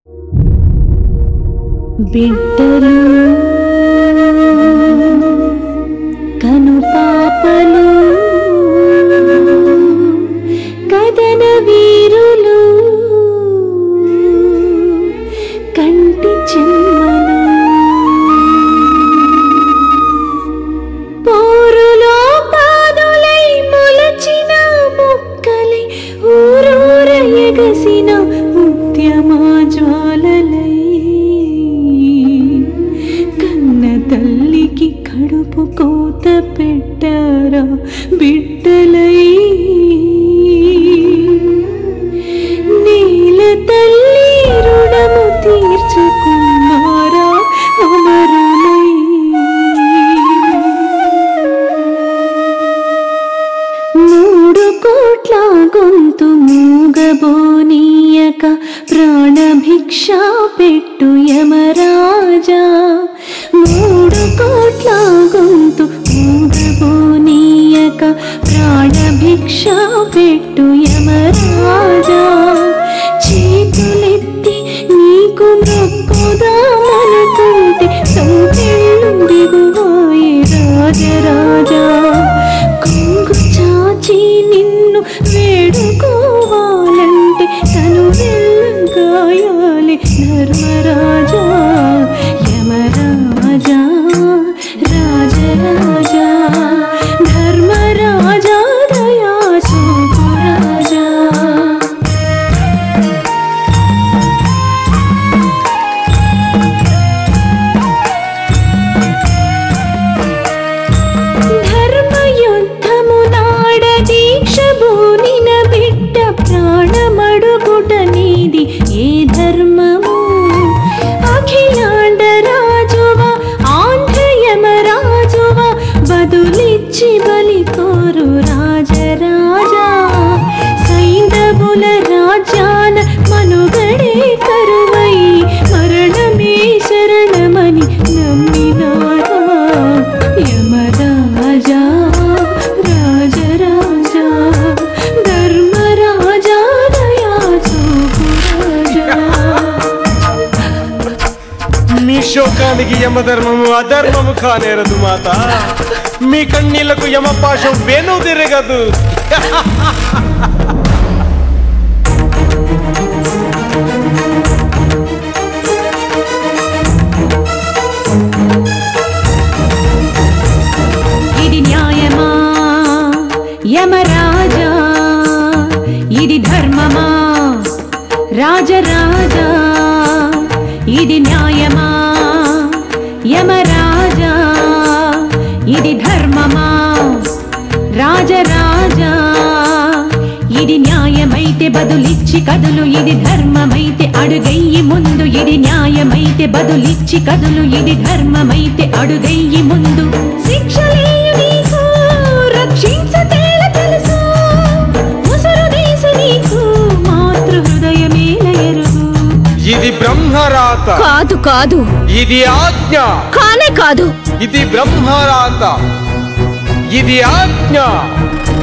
బిడ్డలు కను పాపలు కదన వీరులు కంటి చెమ్మలు పోరులో పాదులై మొలచిన మొక్కలై ఊరూర ఎగసిన ముత్యమా జ్వాలలై తల్లికి కడుపు కోత పెట్టారా బిడ్డలై నీల తల్లి రుణము తీర్చుకున్నారా అమరులై. 3 కోట్ల గొంతు మూగబోనీయక ప్రాణభిక్ష పెట్టు యమరాజా. 3 కోట్ల గొంతు మూగబోనీయక ప్రాణభిక్ష పెట్టు యమరాజా. చేతులెత్తి నీకు మొక్కుదామనుకుంటే సంకెళ్ళు దిగువాయే రాజరాజా. కొంగు చాచి నిన్ను వేడుకోవాలంటే తను వెళ్ళగాయాలి ధర్మరాజా. యమరాజా రాజరాజా ధర్మరాజా దయా చూపు రాజా. ధర్మయుద్ధము నాడ దీక్ష బూనిన బిడ్డ ప్రాణమడుగుట నీది ఏ ధర్మము? అఖిలాండ రాజువా ఆంధ్రయమరాజువా బదులిచ్చి బలి కోరు రాజరాజా. సైంధవుల రాజ్యాన మనుగడే కరువై మరణమే శరణమని నమ్మినారా యమరాజా రాజరాజా ధర్మరాజా దయా చూపు రాజా. మీ శోకానికి యమధర్మము అధర్మము కానేరదు మాత. మీ కన్నీళ్లకు యమపాశం వేణు తిరగదు. ఇది న్యాయమా యమరాజా? ఇది ధర్మమా రాజరాజా? ఇది న్యాయమా యమరాజా? ఇది ధర్మమా రాజరాజా? ఇది న్యాయమైతే బదులిచ్చి కదులు, ఇది ధర్మమైతే అడుగయ్యి ముందు. ఇది న్యాయమైతే బదులిచ్చి కదులు, ఇది ధర్మమైతే అడుగయ్యి ముందు. శిక్షలేయు నీకు రక్షించతేల తెలుసు, ముసరు దేశ నీకు మాతృ హృదయమేల ఎరుగు. ఇది బ్రహ్మరాత కాదు కాదు, ఇది ఆజ్ఞ కానే కాదు. ఇది బ్రహ్మరాత ఇది ఆజ్ఞ.